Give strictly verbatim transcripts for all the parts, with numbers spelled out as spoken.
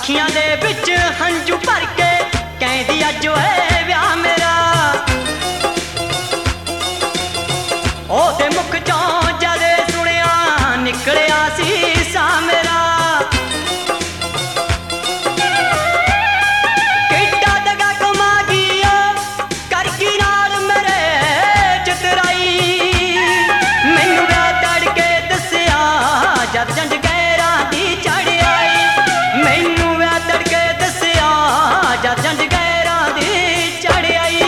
ਅੱਖੀਆਂ ਦੇ ਵਿੱਚ ਹੰਝੂ ਭਰ ਕੇ ਕਹਿੰਦੀ ਅੱਜ ਓਏ ਵਿਆਹ ਮੇਰਾ। ਉਹਦੇ ਮੁਖ ਚੋਂ ਜਦੇ ਸੁਣਿਆ ਨਿਕਲਿਆ ਸੀ ਸਾਹ ਮੇਰਾ। ਕਿੱਡਾ ਦਗਾ ਕਮਾ ਗਈ ਕਰਕੀ ਨਾਲ ਮੇਰੇ ਚਤਰਾਈ। ਮੈਨੂੰ ਵਿਆਹ ਤੜ ਕੇ ਦੱਸਿਆ ਜਦ ਜੰਜ ਗੈਰਾਂ ਦੀ ਚੜ ਆਈ। ਮੈਨੂੰ ਵਿਆਹ ਤੜ ਕੇ ਦੱਸਿਆ ਜਦ ਜੰਜ ਗੈਰਾਂ ਦੀ ਚੜ ਆਈ।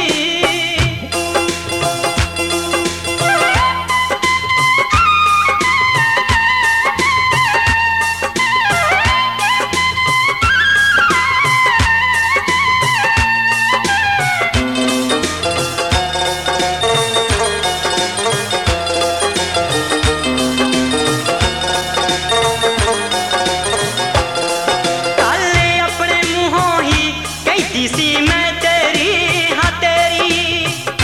ਸੀ ਮੈਂ ਤੇਰੀ ਹਾਂ ਤੇਰੀ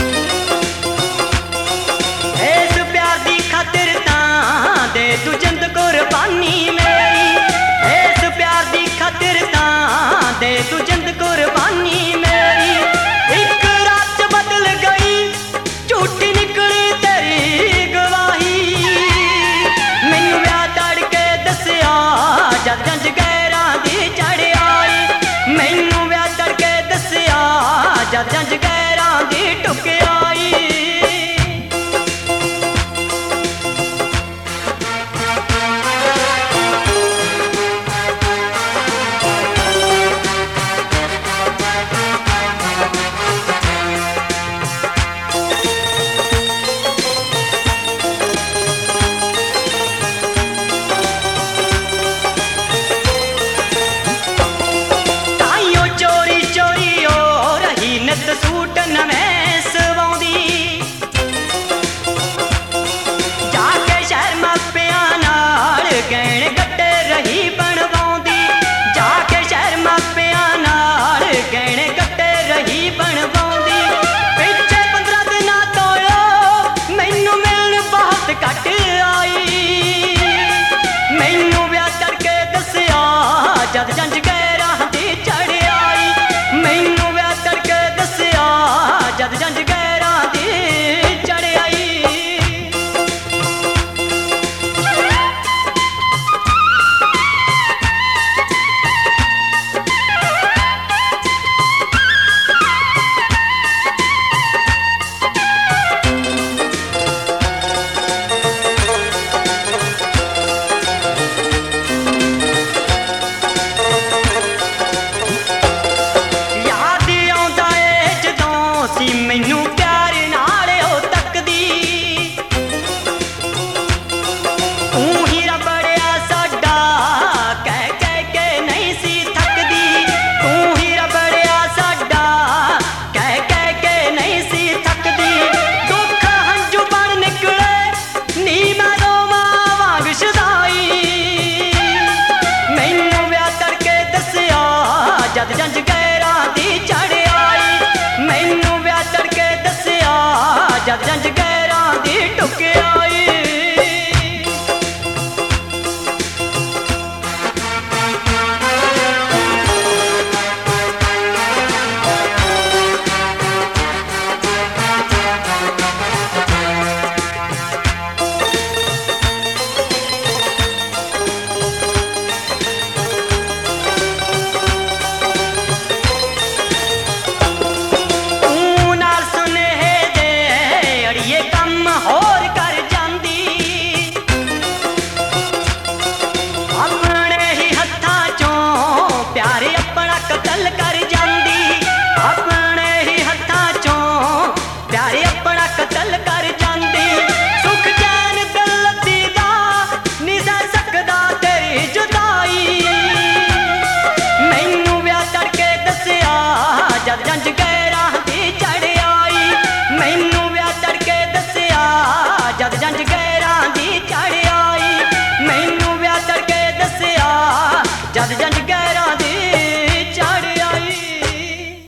ਇਸ ਪਿਆਰ ਦੀ ਖਾਤਰ ਤਾਂ ਦੇ ਤੂੰ ਜਿੰਦ ਕੁਰਬਾਨੀ ਮੇਰੀ। ਇਸ ਪਿਆਰ ਦੀ ਖਾਤਰ ਤਾਂ ਦੇ ਤੂੰ ਜਿੰਦ ਕੁਰਬਾਨੀ ਮੇਰੀ। ਇੱਕ ਰਾਤ ਬਦਲ ਗਈ ਝੂਠੀ ਨਿਕਲੀ ਤੇਰੀ ਗਵਾਹੀ। ਮੈਨੂੰ ਵਿਆਹ ਤੜ ਕੇ ਦੱਸਿਆ ਜਦ ਜੰਜ ਗੈਰਾਂ ਦੀ ਚੜ ਆਈ। ਮੈਨੂੰ ਜਦ ਜੰਜ ਗੈਰਾਂ ਦੀ ਟੁੱਕ ਆਈ। ਤਾਈਓ ਚੋਰੀ ਚੋਰੀ ਹੋ ਰਹੀ ਨਿੱਤ ਸੂਟ ਨਵੇਂ ਸਵਾਉਂਦੀ। ਜਾ ਕੇ ਸ਼ਹਿਰ ਮਾਪਿਆਂ ਨਾਲ ਗਹਿਣੇ ਗੱਟੇ ਰਹੀ ਬਣਵਾਉਂਦੀ। ਜਾ ਕੇ ਸ਼ਹਿਰ ਮਾਪਿਆਂ ਨਾਲ ਗਹਿਣੇ ਗੱਟੇ ਰਹੀ ਬਣਵਾਉਂਦੀ। ਪਿੱਛੇ ਪੰਦਰਾਂ ਦਿਨਾਂ ਤੋਂ ਮੈਨੂੰ ਮਿਲਣ ਬਹੁਤ ਘੱਟ ਆਈ। ਮੈਨੂੰ ਵਿਆਹ ਤੜ ਕੇ ਦੱਸਿਆ ਜਦ ਜੰਜ ਗੈਰਾਂ ਦੀ ਚੜ ਆਈ। ਮੈਨੂੰ ਵਿਆਹ ਤੜ ਕੇ ਦੱਸਿਆ ਜਦ ਜੰਜ ਗੈਰਾਂ ਦੀ ਚੜ ਆਈ। ਮੈਨੂੰ